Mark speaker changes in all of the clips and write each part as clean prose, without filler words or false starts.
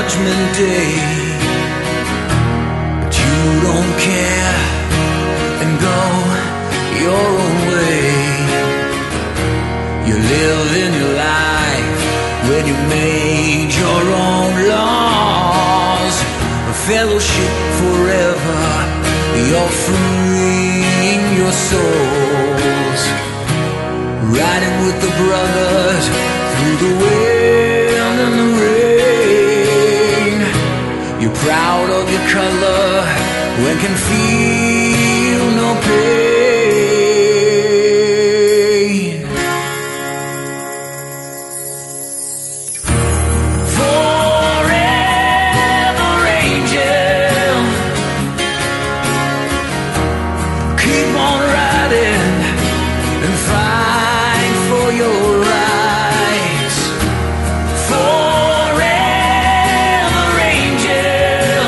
Speaker 1: Judgment Day, but you don't care and go your own way. You live in your life when you made your own laws. A fellowship forever, you're freeing your souls. Riding with the brothers through the wind and the rain. You're proud of your color when can feel no pain. Forever angel, keep on riding and fight for your rights. Forever angel,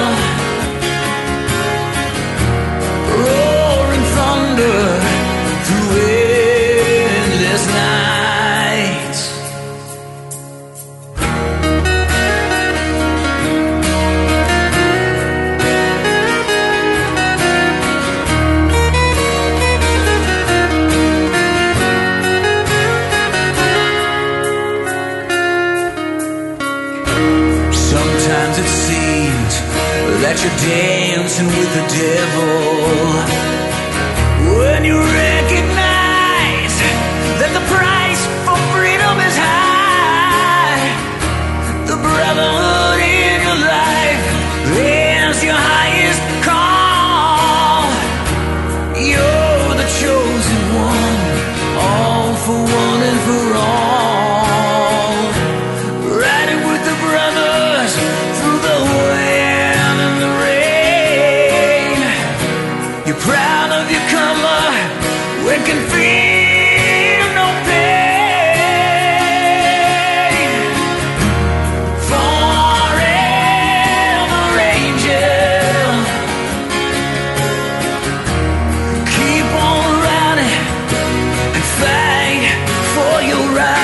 Speaker 1: roaring thunder through endless nights. Sometimes it seems that you're dancing with the devil when you recognize that the price for freedom is high. The brotherhood in your life is your highest call. You're the chosen one, all for one and for all. Riding with the brothers through the wind and the rain. You're proud of your color when can feel no pain. Forever angel, keep on riding and fight for your right.